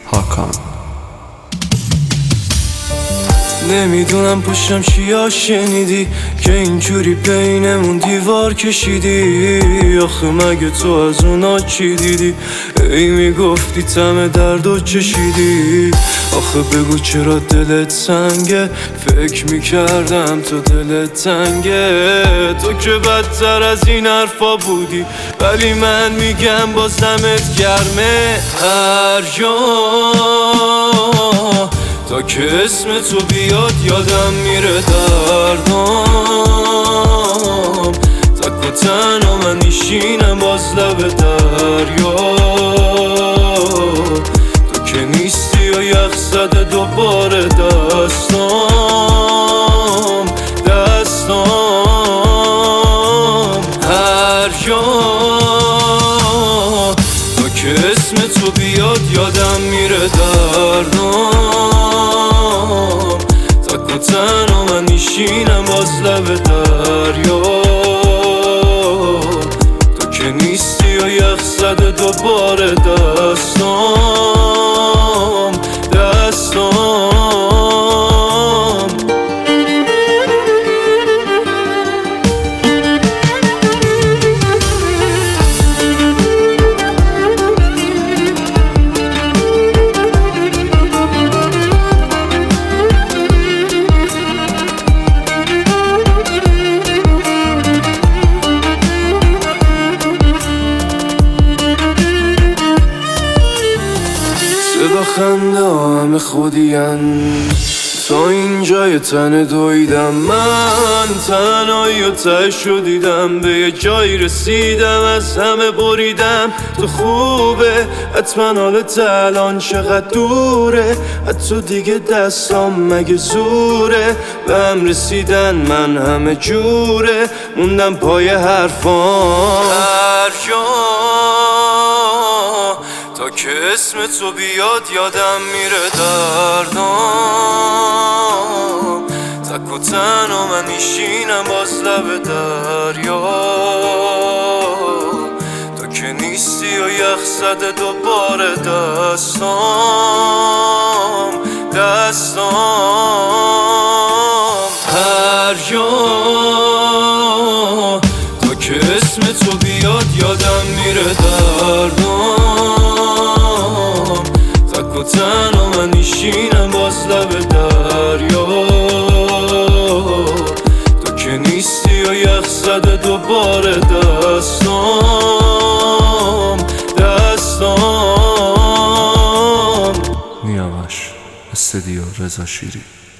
هاکان. نمیدونم پشتم چیا شنیدی که اینجوری بینمون دیوار کشیدی. آخه مگه تو از اونا چی دیدی؟ ای میگفتی تم درد و چشیدی. آخه بگو چرا دلت سنگه؟ فکر میکردم تو دلت تنگه. تو که بدتر از این حرفا بودی، ولی من میگم بازمت گرمه. هر جا تا که اسم تو بیاد یادم میره دردام. تک و تنها من میشینم باز لب دریا. تو که نیستی و یخ زده دوباره دستام. هر جا تا که اسم تو بیاد یادم میره دردام. تک و تنها من میشینم باز لب دریا. تو که نیستی و یخ زده دوباره دستام. صدا خنده همه خودین، تا اینجای تن دویدم. من تنهایی و تهشو دیدم، به یه جایی رسیدم از همه بریدم. تو خوبه حتما حالت الان چقدر دوره، حتی دیگه دستام مگه زوره. به هم رسیدن من همه جوره، موندم پای حرفام. هر جا تا که اسم تو بیاد یادم میره دردام. تک و تنها من میشینم باز لب دریا. تو که نیستی و یخ زده دوباره دستام. هر جا تا که اسم تو بیاد یادم میره دردام. تک و تنها من میشینم باز لب دریا. تو که نیستی و یخ زده دوباره دستام. نیاوش استدیو رضا شیری.